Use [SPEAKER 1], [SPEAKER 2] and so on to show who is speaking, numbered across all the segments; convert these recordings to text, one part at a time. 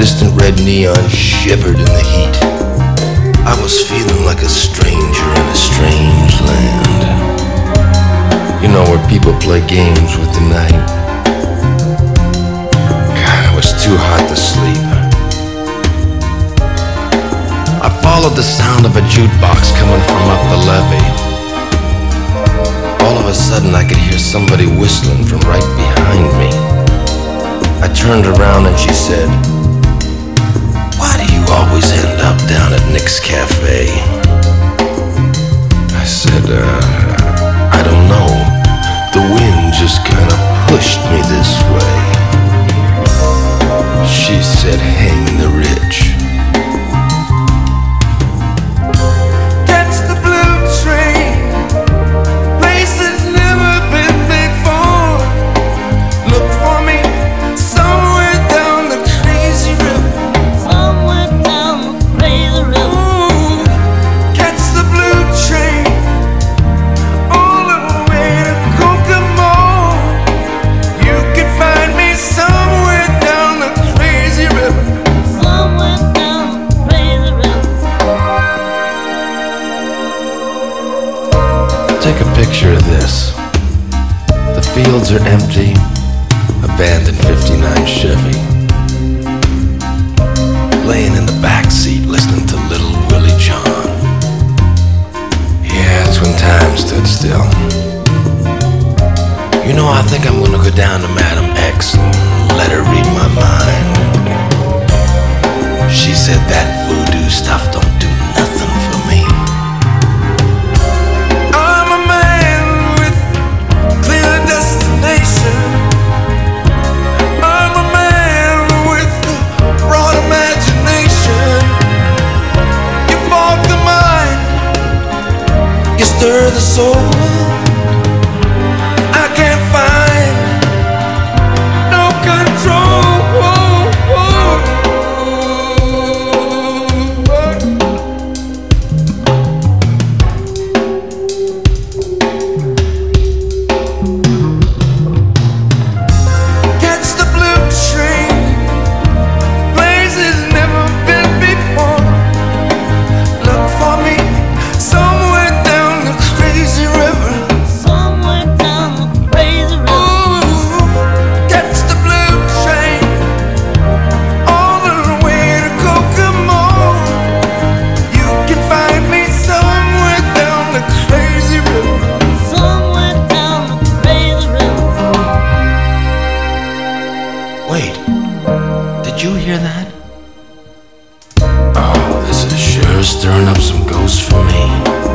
[SPEAKER 1] distant red neon shivered in the heat. I was feeling like a stranger in a strange land. You know, where people play games with the night. God, it was too hot to sleep. I followed the sound of a jukebox coming from up the levee. All of a sudden I could hear somebody whistling from right behind me. I turned around and she said, "Why do you always end up down at Nick's Cafe?" I said, I don't know. The wind just kinda pushed me this way. She said, "Hang the rich." Take a picture of this. The fields are empty, abandoned 59 Chevy. Laying in the back seat listening to Little Willie John. Yeah, that's when time stood still. You know, I think I'm gonna go down to Madam X and let her read my mind. She said that voodoo stuff don't do nothing for me. Stir the soul. I can't find no control. Catch the blue train, places never been before. Look for me somewhere down the crazy river.
[SPEAKER 2] Somewhere down the crazy river.
[SPEAKER 1] Ooh, catch the blue train all the way to Kokomo. You can find me somewhere down the crazy river.
[SPEAKER 2] Somewhere down the crazy river.
[SPEAKER 1] Wait, did you hear that? Oh, this is sure stirring up some ghosts for me.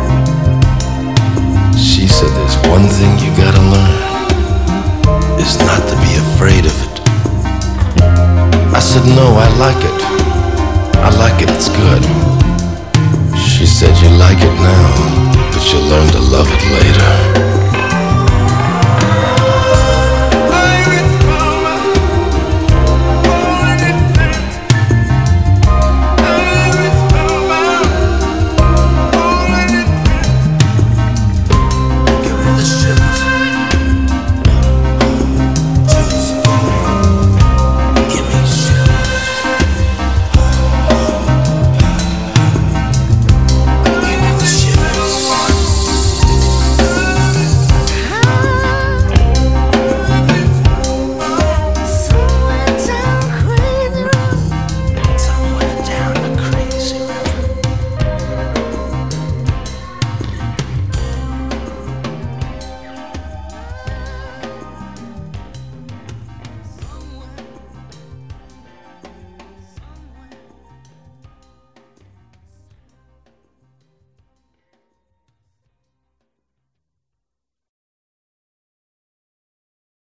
[SPEAKER 1] She said there's one thing you gotta learn, is not to be afraid of it. I said, no, I like it. I like it, it's good. She said, you like it now, but you'll learn to love it later.